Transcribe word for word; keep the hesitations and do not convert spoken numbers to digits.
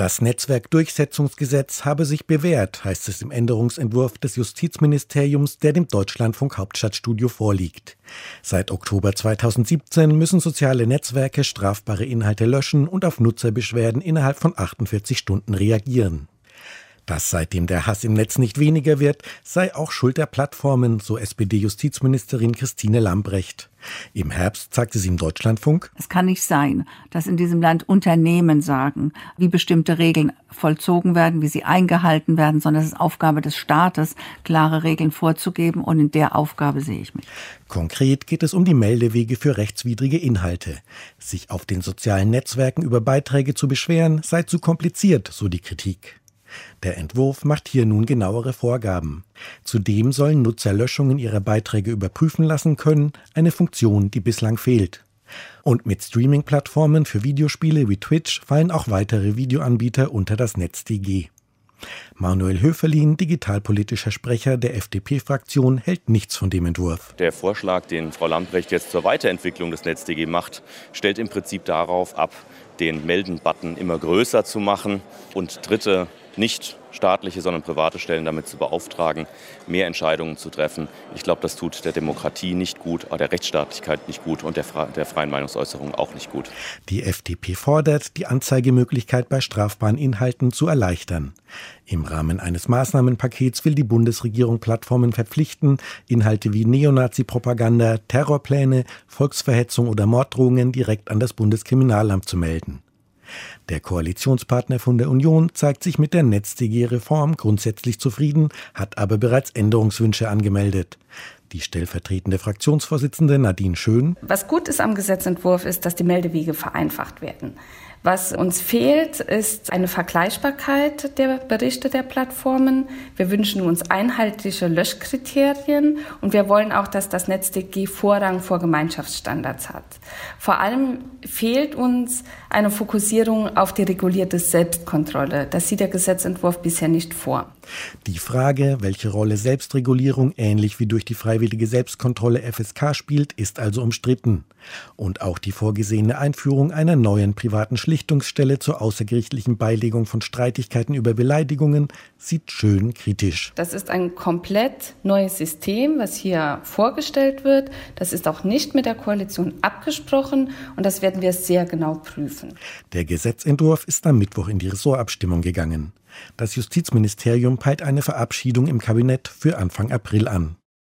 Das Netzwerkdurchsetzungsgesetz habe sich bewährt, heißt es im Änderungsentwurf des Justizministeriums, der dem Deutschlandfunk Hauptstadtstudio vorliegt. Seit Oktober zweitausendsiebzehn müssen soziale Netzwerke strafbare Inhalte löschen und auf Nutzerbeschwerden innerhalb von achtundvierzig Stunden reagieren. Dass seitdem der Hass im Netz nicht weniger wird, sei auch Schuld der Plattformen, so S P D-Justizministerin Christine Lambrecht. Im Herbst sagte sie im Deutschlandfunk: Es kann nicht sein, dass in diesem Land Unternehmen sagen, wie bestimmte Regeln vollzogen werden, wie sie eingehalten werden, sondern es ist Aufgabe des Staates, klare Regeln vorzugeben, und in der Aufgabe sehe ich mich. Konkret geht es um die Meldewege für rechtswidrige Inhalte. Sich auf den sozialen Netzwerken über Beiträge zu beschweren, sei zu kompliziert, so die Kritik. Der Entwurf macht hier nun genauere Vorgaben. Zudem sollen Nutzer Löschungen ihrer Beiträge überprüfen lassen können, eine Funktion, die bislang fehlt. Und mit Streaming-Plattformen für Videospiele wie Twitch fallen auch weitere Videoanbieter unter das NetzDG. Manuel Höferlin, digitalpolitischer Sprecher der F D P-Fraktion, hält nichts von dem Entwurf. Der Vorschlag, den Frau Lambrecht jetzt zur Weiterentwicklung des NetzDG macht, stellt im Prinzip darauf ab, den Melden-Button immer größer zu machen und Dritte, nicht staatliche, sondern private Stellen damit zu beauftragen, mehr Entscheidungen zu treffen. Ich glaube, das tut der Demokratie nicht gut, der Rechtsstaatlichkeit nicht gut und der, der freien Meinungsäußerung auch nicht gut. Die F D P fordert, die Anzeigemöglichkeit bei strafbaren Inhalten zu erleichtern. Im Rahmen eines Maßnahmenpakets will die Bundesregierung Plattformen verpflichten, Inhalte wie Neonazi-Propaganda, Terrorpläne, Volksverhetzung oder Morddrohungen direkt an das Bundeskriminalamt zu melden. Der Koalitionspartner von der Union zeigt sich mit der NetzDG-Reform grundsätzlich zufrieden, hat aber bereits Änderungswünsche angemeldet. Die stellvertretende Fraktionsvorsitzende Nadine Schön: Was gut ist am Gesetzentwurf ist, dass die Meldewege vereinfacht werden. Was uns fehlt, ist eine Vergleichbarkeit der Berichte der Plattformen. Wir wünschen uns einheitliche Löschkriterien und wir wollen auch, dass das NetzDG Vorrang vor Gemeinschaftsstandards hat. Vor allem fehlt uns eine Fokussierung auf die regulierte Selbstkontrolle. Das sieht der Gesetzentwurf bisher nicht vor. Die Frage, welche Rolle Selbstregulierung ähnlich wie durch die freiwillige Selbstkontrolle F S K spielt, ist also umstritten. Und auch die vorgesehene Einführung einer neuen privaten Schlichtungsstelle zur außergerichtlichen Beilegung von Streitigkeiten über Beleidigungen sieht Schön kritisch. Das ist ein komplett neues System, was hier vorgestellt wird. Das ist auch nicht mit der Koalition abgesprochen und das werden wir sehr genau prüfen. Der Gesetzentwurf ist am Mittwoch in die Ressortabstimmung gegangen. Das Justizministerium peilt eine Verabschiedung im Kabinett für Anfang April an.